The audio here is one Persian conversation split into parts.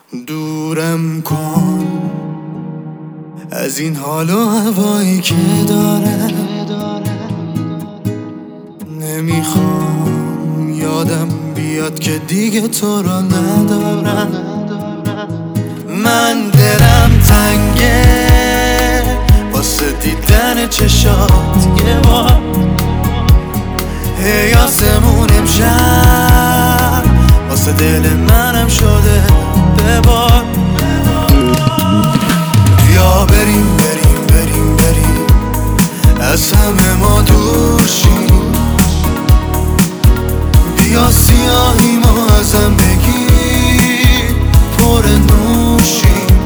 دورم کن از این حال و هوایی که داره، نمیخوام یادم بیاد که دیگه تو را ندارم. من دلم تنگه واسه دیدن چشات یه بار، هی آسمون امشب واسه دل منم شده ببار. بیا بریم بریم بریم بریم از همه ما دور شیم، بیا سیاهی ما ازم بگیر پر نور شیم.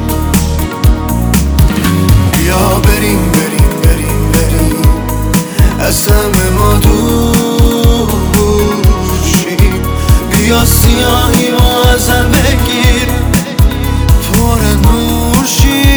بیا بریم بریم بریم بریم از همه ما دور شیم، بیا سیاهی ما ازم بگیر پر نور شیم.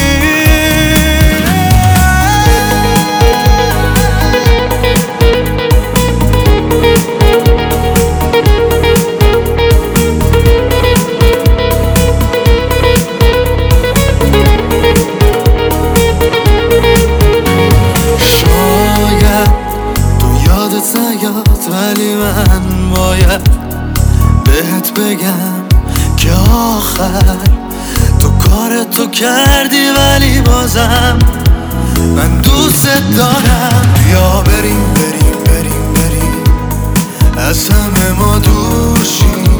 نیاد ولی من باید بهت بگم که آخر تو کارتو کردی، ولی بازم من دوست دارم. بیا بریم بریم بریم بریم از همه ما دور شیم،